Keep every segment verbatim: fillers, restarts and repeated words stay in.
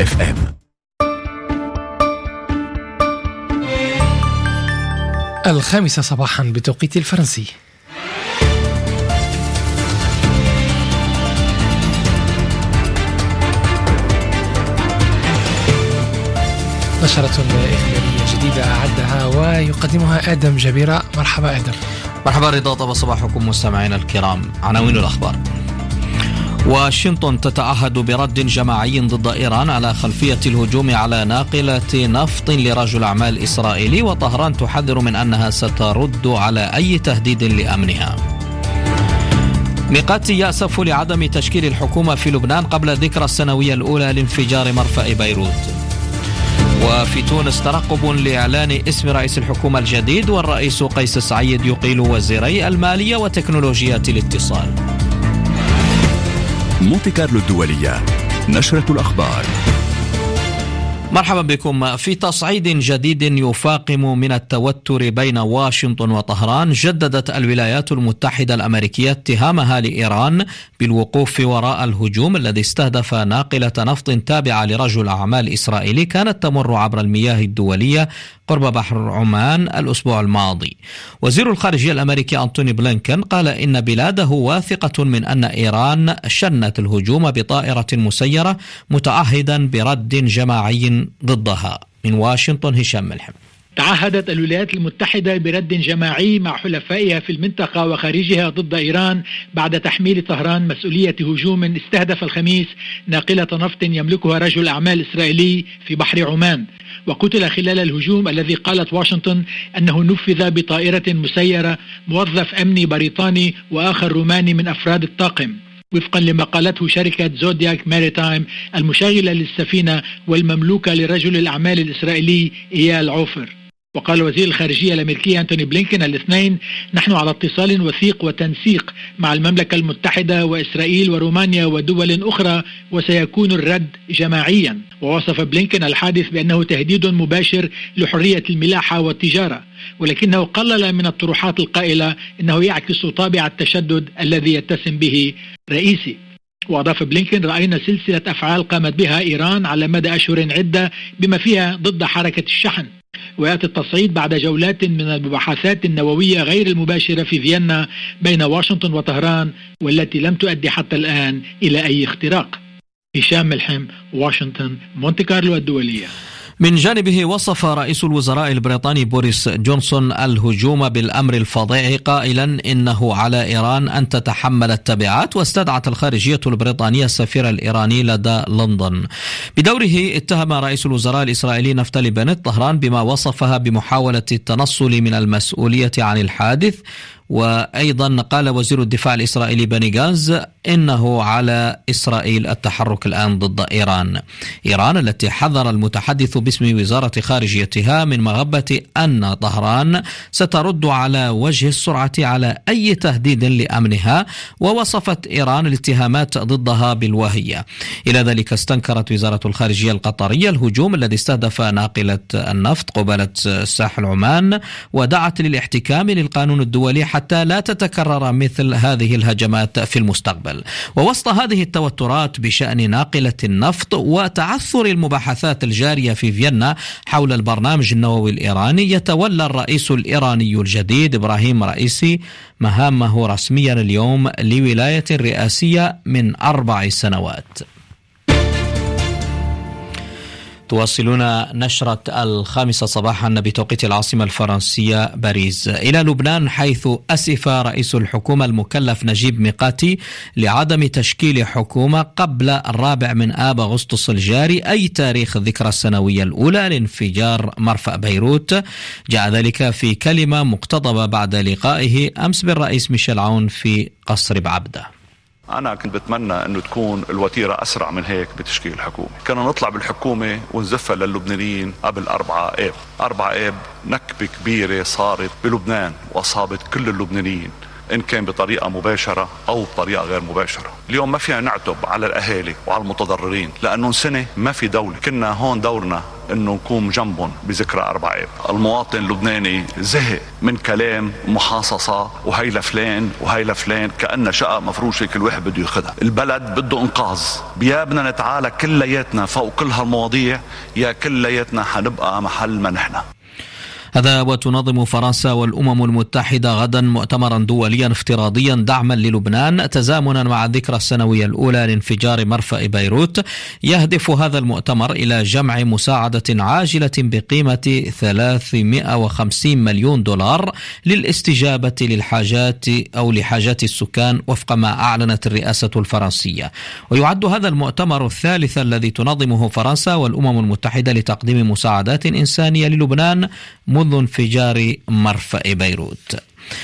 اف ام. الخامسة صباحا بتوقيت الفرنسي. نشرة إخبارية جديدة أعدها ويقدمها آدم جبيرة. مرحبا آدم. مرحبا رضا، طب صباحكم مستمعينا الكرام. عناوين الأخبار: واشنطن تتعهد برد جماعي ضد إيران على خلفية الهجوم على ناقلة نفط لرجل أعمال إسرائيلي، وطهران تحذر من أنها سترد على أي تهديد لأمنها. ميقاتي يأسف لعدم تشكيل الحكومة في لبنان قبل الذكرى السنوية الأولى لانفجار مرفأ بيروت. وفي تونس ترقب لإعلان اسم رئيس الحكومة الجديد، والرئيس قيس سعيد يقيل وزيري المالية وتكنولوجيات الاتصال. مونتي كارلو الدولية، نشرة الأخبار. مرحبا بكم. في تصعيد جديد يفاقم من التوتر بين واشنطن وطهران، جددت الولايات المتحدة الأمريكية اتهامها لإيران بالوقوف وراء الهجوم الذي استهدف ناقلة نفط تابعة لرجل أعمال إسرائيلي كانت تمر عبر المياه الدولية قرب بحر عمان الأسبوع الماضي. وزير الخارجية الأمريكي أنتوني بلينكن قال إن بلاده واثقة من أن إيران شنت الهجوم بطائرة مسيرة، متعهدا برد جماعي ضدها. من واشنطن هشام ملحم. تعهدت الولايات المتحدة برد جماعي مع حلفائها في المنطقة وخارجها ضد إيران بعد تحميل طهران مسؤولية هجوم استهدف الخميس ناقلة نفط يملكها رجل أعمال إسرائيلي في بحر عمان، وقتل خلال الهجوم الذي قالت واشنطن أنه نفذ بطائرة مسيرة موظف أمني بريطاني وآخر روماني من أفراد الطاقم، وفقا لما قالته شركة زودياك ماريتايم المشغلة للسفينة والمملوكة لرجل الأعمال الإسرائيلي إيال عوفر. وقال وزير الخارجية الأمريكي أنتوني بلينكن الاثنين: نحن على اتصال وثيق وتنسيق مع المملكة المتحدة وإسرائيل ورومانيا ودول أخرى، وسيكون الرد جماعيا. ووصف بلينكن الحادث بأنه تهديد مباشر لحرية الملاحة والتجارة، ولكنه قلل من الطروحات القائلة إنه يعكس طابع التشدد الذي يتسم به رئيسي. وأضاف بلينكن: رأينا سلسلة أفعال قامت بها إيران على مدى أشهر عدة بما فيها ضد حركة الشحن، ويأتي التصعيد بعد جولات من المباحثات النووية غير المباشرة في فيينا بين واشنطن وطهران، والتي لم تؤدي حتى الآن إلى أي اختراق. هشام ملحم، واشنطن، مونتي كارلو الدولية. من جانبه وصف رئيس الوزراء البريطاني بوريس جونسون الهجوم بالأمر الفظيع، قائلا إنه على إيران أن تتحمل التبعات، واستدعت الخارجية البريطانية السفير الإيراني لدى لندن. بدوره اتهم رئيس الوزراء الإسرائيلي نفتالي بنت طهران بما وصفها بمحاولة التنصل من المسؤولية عن الحادث. وأيضا قال وزير الدفاع الإسرائيلي بني غانز إنه على إسرائيل التحرك الآن ضد إيران. إيران التي حذر المتحدث باسم وزارة خارجيتها من مغبة أن طهران سترد على وجه السرعة على أي تهديد لأمنها، ووصفت إيران الاتهامات ضدها بالوهية. إلى ذلك استنكرت وزارة الخارجية القطرية الهجوم الذي استهدف ناقلة النفط قبالة ساحل عمان، ودعت للاحتكام للقانون الدولي حتى لا تتكرر مثل هذه الهجمات في المستقبل. ووسط هذه التوترات بشأن ناقلة النفط وتعثر المباحثات الجارية في فيينا حول البرنامج النووي الإيراني، يتولى الرئيس الإيراني الجديد إبراهيم رئيسي مهامه رسميا اليوم لولاية رئاسية من أربع سنوات. تواصلون نشرة الخامسة صباحا بتوقيت العاصمة الفرنسية باريس إلى لبنان، حيث أسف رئيس الحكومة المكلف نجيب ميقاتي لعدم تشكيل حكومة قبل الرابع من آب أغسطس الجاري، أي تاريخ الذكرى السنوية الأولى لانفجار مرفأ بيروت. جاء ذلك في كلمة مقتضبة بعد لقائه أمس بالرئيس ميشيل عون في قصر بعبدة. أنا كنت بتمنى أنه تكون الوتيرة أسرع من هيك بتشكيل الحكومة. كنا نطلع بالحكومة ونزفها للبنانيين قبل أربعة آب. أربعة آب نكبة كبيرة صارت بلبنان وأصابت كل اللبنانيين. إن كان بطريقة مباشرة أو بطريقة غير مباشرة. اليوم ما فينا نعتب على الأهالي وعلى المتضررين، لأنه سنة ما في دولة. كنا هون دورنا انه نكون جنبهم بذكرى أربعة آب. المواطن اللبناني زهق من كلام محاصصة وهي لفلان وهي لفلان، كأن شقة مفروشة كل واحد بده ياخذها. البلد بده انقاذ، يا بدنا نتعالى كلياتنا فوق كل هالمواضيع، يا كلياتنا حنبقى محل ما نحن. هذا وتنظم فرنسا والأمم المتحدة غدا مؤتمرا دوليا افتراضيا دعما للبنان تزامنا مع الذكرى السنوية الأولى لانفجار مرفأ بيروت. يهدف هذا المؤتمر إلى جمع مساعدة عاجلة بقيمة ثلاثمائة وخمسين مليون دولار للاستجابة للحاجات أو لحاجات السكان وفق ما أعلنت الرئاسة الفرنسية. ويعد هذا المؤتمر الثالث الذي تنظمه فرنسا والأمم المتحدة لتقديم مساعدات إنسانية للبنان منذ انفجار مرفأ بيروت.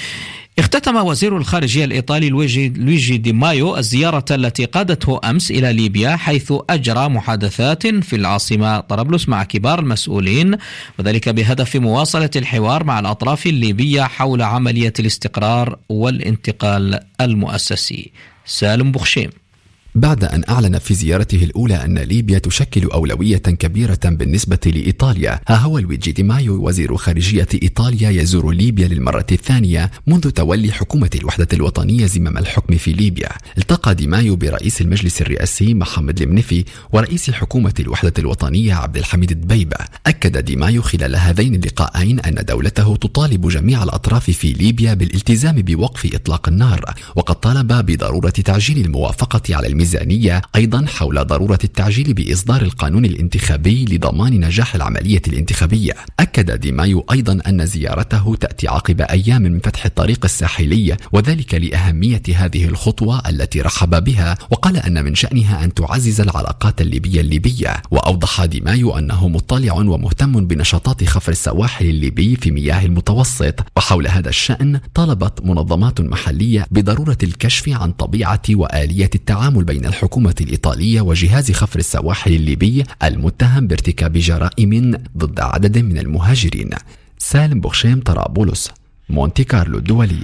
اختتم وزير الخارجية الإيطالي لويجي, لويجي دي مايو الزيارة التي قادته أمس إلى ليبيا، حيث أجرى محادثات في العاصمة طرابلس مع كبار المسؤولين، وذلك بهدف مواصلة الحوار مع الأطراف الليبية حول عملية الاستقرار والانتقال المؤسسي. سالم بخشيم. بعد أن أعلن في زيارته الأولى أن ليبيا تشكل أولوية كبيرة بالنسبة لإيطاليا، ها هو لويجي دي مايو وزير خارجية إيطاليا يزور ليبيا للمرة الثانية منذ تولي حكومة الوحدة الوطنية زمام الحكم في ليبيا. التقى دي مايو برئيس المجلس الرئاسي محمد المنيفي ورئيس حكومة الوحدة الوطنية عبد الحميد الدبيبة. أكد دي مايو خلال هذين اللقاءين أن دولته تطالب جميع الأطراف في ليبيا بالالتزام بوقف إطلاق النار، وقد طالب بضرورة تعجيل الموافقة على الميزانية، أيضا حول ضرورة التعجيل بإصدار القانون الانتخابي لضمان نجاح العملية الانتخابية. أكد دي مايو أيضا أن زيارته تأتي عقب أيام من فتح الطريق الساحلي، وذلك لأهمية هذه الخطوة التي رحب بها، وقال أن من شأنها أن تعزز العلاقات الليبية الليبية. وأوضح دي مايو أنه مطلع ومهتم بنشاطات خفر السواحل الليبي في مياه المتوسط، وحول هذا الشأن طلبت منظمات محلية بضرورة الكشف عن طبيعة وآلية التعامل بين الحكومة الإيطالية وجهاز خفر السواحل الليبي المتهم بارتكاب جرائم ضد عدد من المهاجرين. سالم بخشيم، طرابلس، مونتي كارلو الدولية.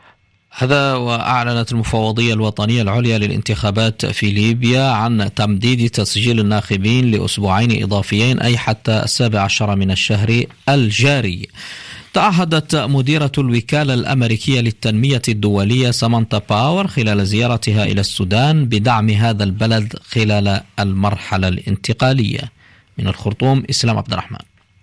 هذا وأعلنت المفوضية الوطنية العليا للانتخابات في ليبيا عن تمديد تسجيل الناخبين لأسبوعين إضافيين، أي حتى السابع عشر من الشهر الجاري. تعهدت مديرة الوكالة الأمريكية للتنمية الدولية سامانتا باور خلال زيارتها إلى السودان بدعم هذا البلد خلال المرحلة الانتقالية. من الخرطوم، إسلام عبد الرحمن.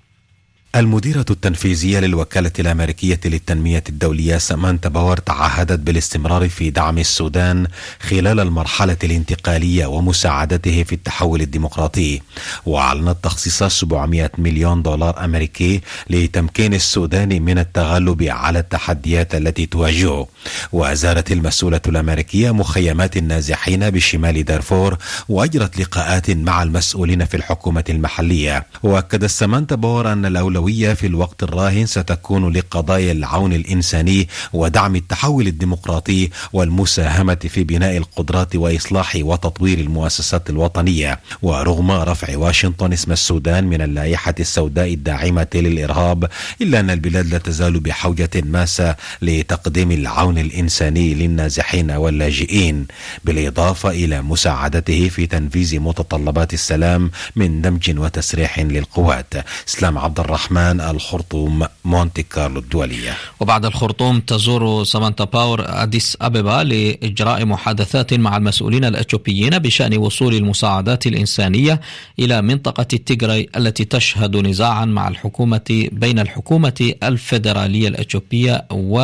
المديرة التنفيذية للوكالة الأمريكية للتنمية الدولية سامانتا باور تعهدت بالاستمرار في دعم السودان خلال المرحلة الانتقالية ومساعدته في التحول الديمقراطي، وأعلنت تخصيص سبعمائة مليون دولار أمريكي لتمكين السودان من التغلب على التحديات التي تواجهه. وزارت المسؤولة الأمريكية مخيمات النازحين بشمال دارفور، وأجرت لقاءات مع المسؤولين في الحكومة المحلية. وأكد سامانتا باور أن الأولوية في الوقت الراهن ستكون لقضايا العون الإنساني ودعم التحول الديمقراطي والمساهمة في بناء القدرات وإصلاح وتطوير المؤسسات الوطنية. ورغم رفع واشنطن اسم السودان من اللائحة السوداء الداعمة للإرهاب، إلا أن البلاد لا تزال بحوجة ماسة لتقديم العون الإنساني للنازحين واللاجئين، بالإضافة إلى مساعدته في تنفيذ متطلبات السلام من دمج وتسريح للقوات. إسلام عبد الرحمن، الخرطوم، مونتي كارلو الدولية. وبعد الخرطوم تزور سامانتا باور أديس أبيبا لإجراء محادثات مع المسؤولين الأثيوبيين بشأن وصول المساعدات الإنسانية إلى منطقة التيغراي التي تشهد نزاعا مع الحكومة بين الحكومة الفيدرالية الأثيوبية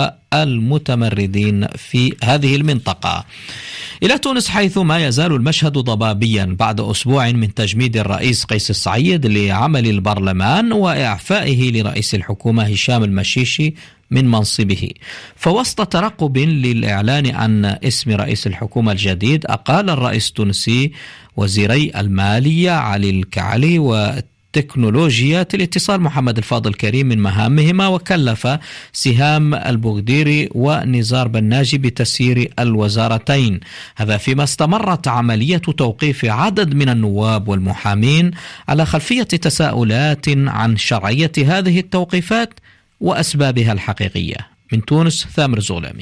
والمتمردين في هذه المنطقة. إلى تونس، حيث ما يزال المشهد ضبابيا بعد أسبوع من تجميد الرئيس قيس سعيد لعمل البرلمان وإعفائه لرئيس الحكومة هشام المشيشي من منصبه. فوسط ترقب للإعلان عن اسم رئيس الحكومة الجديد، أقال الرئيس التونسي وزيري المالية علي الكعلي و تكنولوجيا الاتصال محمد الفاضل كريم من مهامهما، وكلف سهام البغديري ونزار بناجي بتسيير الوزارتين. هذا فيما استمرت عملية توقيف عدد من النواب والمحامين على خلفية تساؤلات عن شرعية هذه التوقيفات وأسبابها الحقيقية. من تونس، ثامر زغلامي.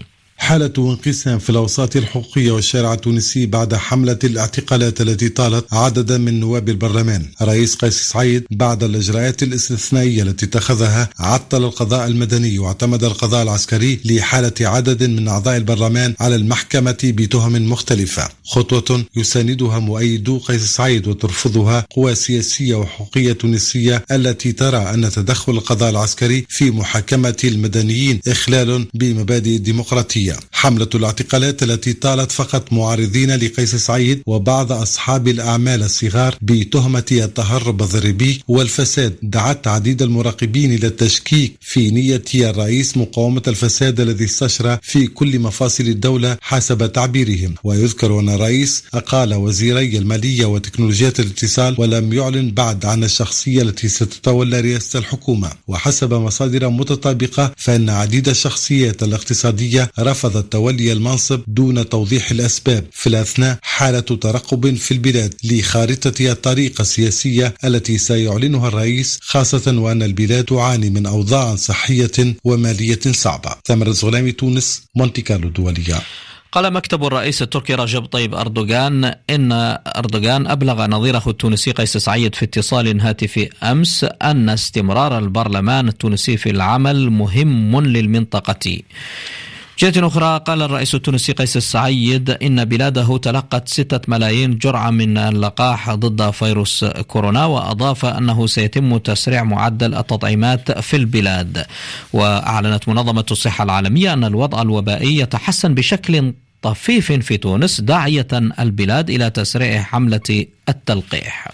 حالة انقسام في الأوساط الحقوقية والشارع التونسي بعد حملة الاعتقالات التي طالت عددا من نواب البرلمان. رئيس قيس سعيد بعد الإجراءات الاستثنائية التي اتخذها عطل القضاء المدني واعتمد القضاء العسكري لحالة عدد من أعضاء البرلمان على المحكمة بتهم مختلفة، خطوة يساندها مؤيدو قيس سعيد وترفضها قوى سياسية وحقوقية تونسية التي ترى أن تدخل القضاء العسكري في محاكمة المدنيين إخلال بمبادئ الديمقراطية. حملة الاعتقالات التي طالت فقط معارضين لقيس سعيد وبعض أصحاب الأعمال الصغار بتهمة التهرب الضريبي والفساد دعت عديد المراقبين إلى التشكيك في نية الرئيس مقاومة الفساد الذي استشرى في كل مفاصل الدولة حسب تعبيرهم. ويذكر أن الرئيس أقال وزيري المالية وتكنولوجيات الاتصال ولم يعلن بعد عن الشخصية التي ستتولى رئاسة الحكومة. وحسب مصادر متطابقة فإن عديد الشخصيات الاقتصادية رفضت تولي المنصب دون توضيح الأسباب، في الأثناء حالة ترقب في البلاد لخارطة الطريقة السياسية التي سيعلنها الرئيس، خاصة وأن البلاد تعاني من أوضاع صحية ومالية صعبة. ثمر الزغلامي، تونس، مونتي كارلو الدولية. قال مكتب الرئيس التركي رجب طيب أردوغان إن أردوغان أبلغ نظيره التونسي قيس سعيد في اتصال هاتفي أمس أن استمرار البرلمان التونسي في العمل مهم للمنطقة. جهة أخرى قال الرئيس التونسي قيس سعيد إن بلاده تلقت ستة ملايين جرعة من اللقاح ضد فيروس كورونا، وأضاف أنه سيتم تسريع معدل التطعيمات في البلاد. وأعلنت منظمة الصحة العالمية أن الوضع الوبائي يتحسن بشكل طفيف في تونس، داعية البلاد إلى تسريع حملة التلقيح.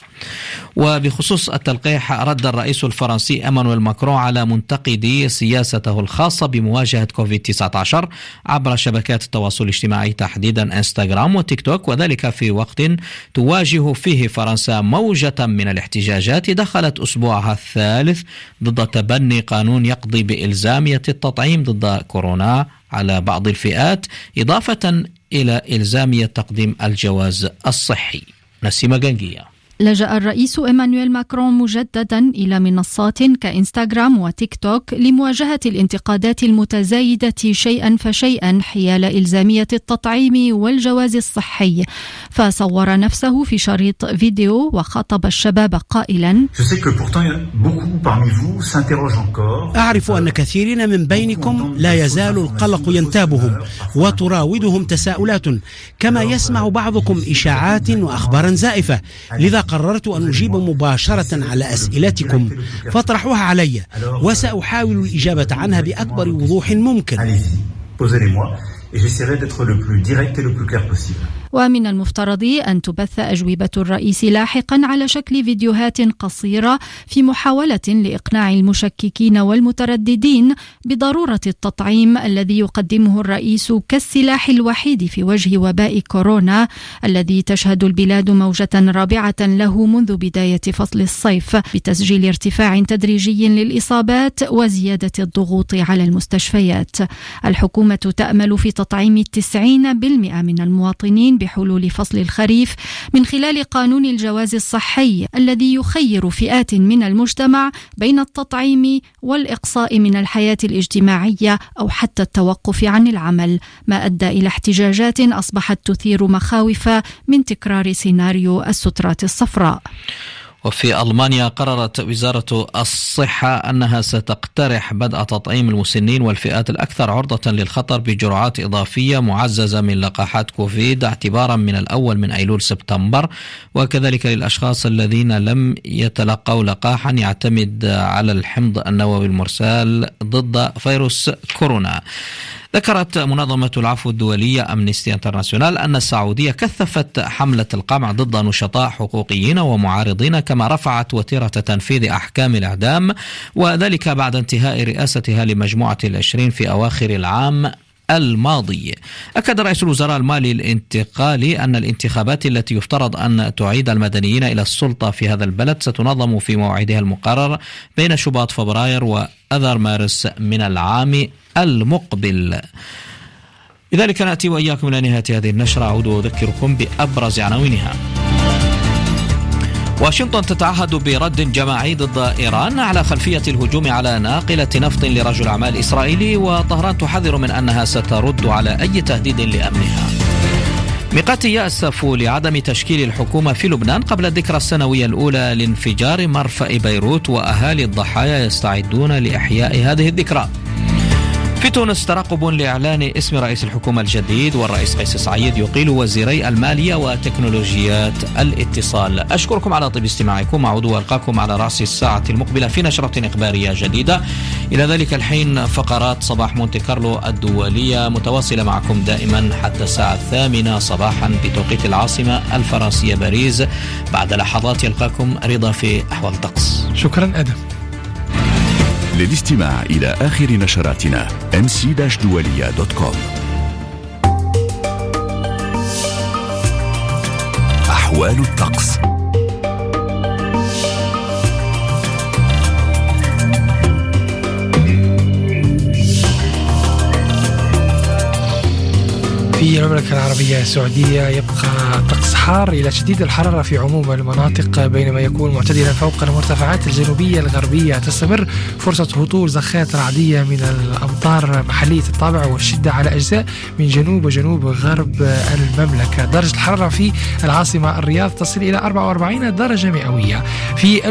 وبخصوص التلقيح، رد الرئيس الفرنسي إيمانويل ماكرون على منتقدي سياسته الخاصة بمواجهة كوفيد تسعة عشر عبر شبكات التواصل الاجتماعي تحديدا انستغرام وتيك توك، وذلك في وقت تواجه فيه فرنسا موجة من الاحتجاجات دخلت أسبوعها الثالث ضد تبني قانون يقضي بإلزامية التطعيم ضد كورونا على بعض الفئات، إضافة إلى إلزامية تقديم الجواز الصحي. نسيمة جنجية. لجأ الرئيس إيمانويل ماكرون مجددا إلى منصات كإنستغرام وتيك توك لمواجهة الانتقادات المتزايدة شيئا فشيئا حيال إلزامية التطعيم والجواز الصحي، فصور نفسه في شريط فيديو وخاطب الشباب قائلا: أعرف أن كثيرين من بينكم لا يزال القلق ينتابهم وتراودهم تساؤلات، كما يسمع بعضكم إشاعات وأخبارا زائفة، لذا قررت أن أجيب مباشرة على أسئلتكم فاطرحوها علي وسأحاول الإجابة عنها بأكبر وضوح ممكن. ومن المفترض أن تبث أجوبة الرئيس لاحقا على شكل فيديوهات قصيرة في محاولة لإقناع المشككين والمترددين بضرورة التطعيم الذي يقدمه الرئيس كالسلاح الوحيد في وجه وباء كورونا الذي تشهد البلاد موجة رابعة له منذ بداية فصل الصيف، بتسجيل ارتفاع تدريجي للإصابات وزيادة الضغوط على المستشفيات. الحكومة تأمل في تطعيم تسعين بالمئة من المواطنين بحلول فصل الخريف من خلال قانون الجواز الصحي الذي يخير فئات من المجتمع بين التطعيم والإقصاء من الحياة الاجتماعية أو حتى التوقف عن العمل، ما أدى إلى احتجاجات أصبحت تثير مخاوف من تكرار سيناريو السترات الصفراء. وفي ألمانيا قررت وزارة الصحة أنها ستقترح بدء تطعيم المسنين والفئات الأكثر عرضة للخطر بجرعات إضافية معززة من لقاحات كوفيد اعتبارا من الأول من أيلول سبتمبر، وكذلك للأشخاص الذين لم يتلقوا لقاحا يعتمد على الحمض النووي المرسل ضد فيروس كورونا. ذكرت منظمة العفو الدولية أمنستي انترناسيونال أن السعودية كثفت حملة القمع ضد نشطاء حقوقيين ومعارضين، كما رفعت وتيرة تنفيذ أحكام الإعدام، وذلك بعد انتهاء رئاستها لمجموعة العشرين في أواخر العام الماضي. أكد رئيس الوزراء المالي الانتقالي أن الانتخابات التي يفترض أن تعيد المدنيين إلى السلطة في هذا البلد ستنظم في موعدها المقرر بين شباط فبراير وأذار مارس من العام المقبل. لذلك نأتي وإياكم إلى نهاية هذه النشرة. أعود وأذكركم بأبرز عناوينها. واشنطن تتعهد برد جماعي ضد إيران على خلفية الهجوم على ناقلة نفط لرجل أعمال إسرائيلي، وطهران تحذر من أنها سترد على أي تهديد لأمنها. ميقاتي يأسف لعدم تشكيل الحكومة في لبنان قبل الذكرى السنوية الأولى لانفجار مرفأ بيروت، وأهالي الضحايا يستعدون لإحياء هذه الذكرى. في تونس ترقب لإعلان اسم رئيس الحكومة الجديد، والرئيس قيس سعيد يقيل وزيري المالية وتكنولوجيات الاتصال. أشكركم على طيب استماعكم، أعود وألقاكم على رأس الساعة المقبلة في نشرة إخبارية جديدة. إلى ذلك الحين فقرات صباح مونتي كارلو الدولية متواصلة معكم دائما حتى الساعة الثامنة صباحا بتوقيت العاصمة الفرنسية باريس. بعد لحظات يلقاكم رضا في أحوال الطقس. شكرا أدم. للاستماع إلى آخر نشراتنا إم سي دولية دوت كوم. أحوال الطقس. في المملكة العربية السعودية يبقى طقس حار إلى شديد الحرارة في عموم المناطق، بينما يكون معتدلا فوق المرتفعات الجنوبية الغربية. تستمر فرصة هطول زخات رعدية من الأمطار محلية الطابع والشدة على أجزاء من جنوب وجنوب غرب المملكة. درجة الحرارة في العاصمة الرياض تصل إلى أربعة وأربعين درجة مئوية. في